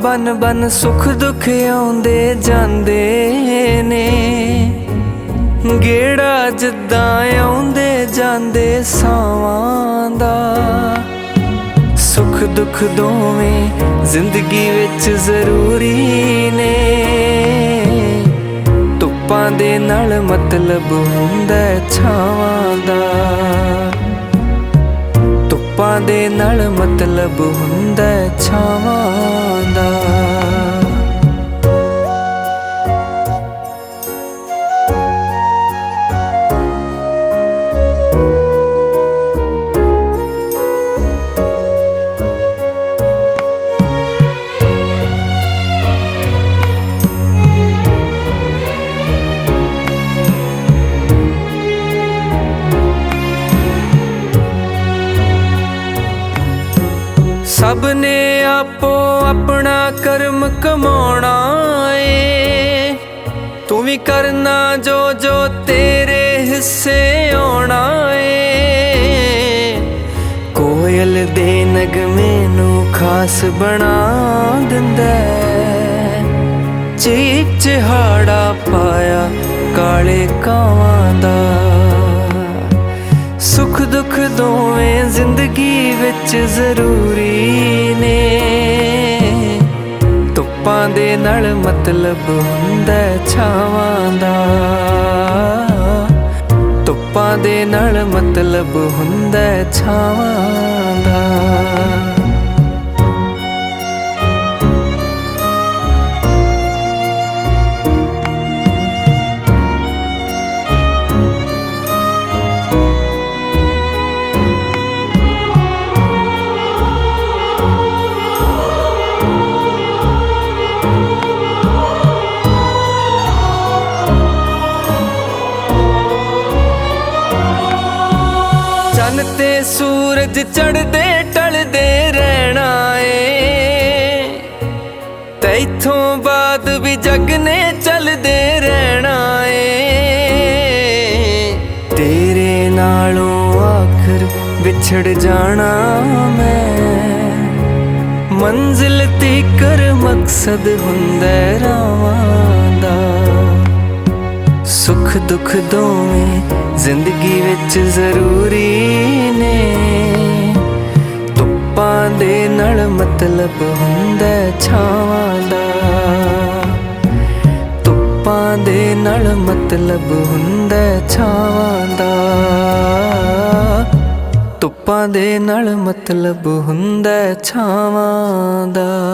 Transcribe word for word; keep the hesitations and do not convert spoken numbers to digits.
बन बन सुख दुख आउंदे जांदे ने, गेड़ा जिद्दां आउंदे जांदे सावां दा। सुख दुख दोवें जिंदगी विच जरूरी ने, धुप्पां दे नाल मतलब हुंदा छावां दा। धुप्पां दे नाल मतलब हुंदा छावां दा। सब ने आपो अपना कर्म कमाना है, तू भी करना जो जो तेरे हिस्से आना है। कोयल दे नगमे नू खास बना दिंदा है, चीक चिहाड़ा पाया काले कावां दा। सुख दुख दोवें जिंदगी विच जरूरी ने, धुप्पां दे नाल मतलब हुंदा छावां दा। धुप्पां दे नाल मतलब हुंदा छावां दा। चन ते सूरज चढ़दे टलदे रहना है, ते इत्थों बाद भी जग ने चलदे रहना है। तेरे नालों आखिर बिछड़ जाना मैं, मंजिल तीकर मकसद हुंदा रावां दा। सुख दुख दोवें जिंदगी विच जरूरी ने, धुप्पां दे नाल मतलब हुंदा छावां दा। धुप्पां दे नाल मतलब हुंदा छावां दा। धुप्पां दे नाल मतलब हुंदा छावां दा।